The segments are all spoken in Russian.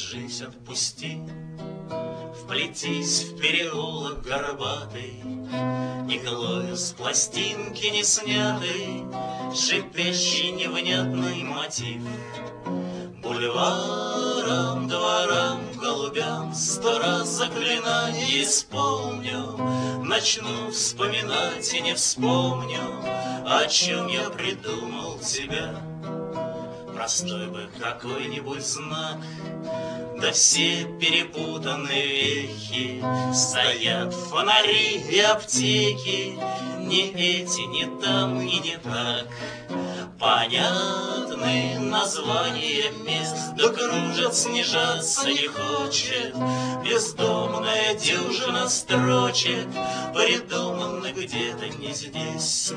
жизнь отпусти, вплетись в переулок горбатый, иглою с пластинки не снятый, шипящий невнятный мотив. Бульварам, дворам, голубям 100 раз заклинание исполню, начну вспоминать и не вспомню, о чем я придумал тебя. Простой бы какой-нибудь знак, да все перепутанные вехи, стоят фонари и аптеки, не эти, не там и не так. Понятны названия мест, да кружат, снижаться не хочет. Бездомная дюжина строчек, придуманы где-то не здесь.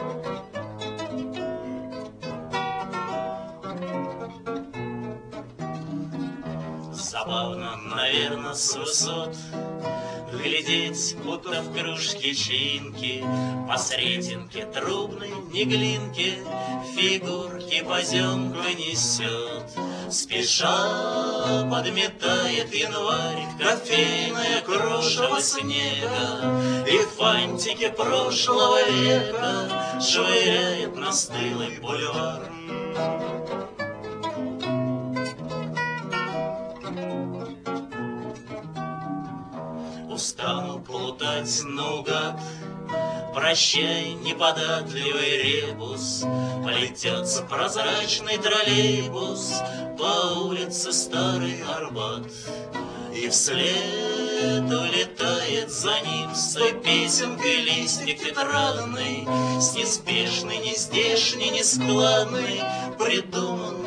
Забавно, наверно, с высот глядеть, будто в кружке чинки, по сретенке трубной, не глинки, фигурки поземка несет. Спеша подметает январь кофейное крошево снега, и фантики прошлого века швыряет на стылый бульвар. Устану плутать наугад, прощай, неподатливый ребус, плетется прозрачный троллейбус по улице Старый Арбат, и вслед улетает за ним с той песенкой листик тетрадный, с неспешной, нездешней, нескладной, придуманной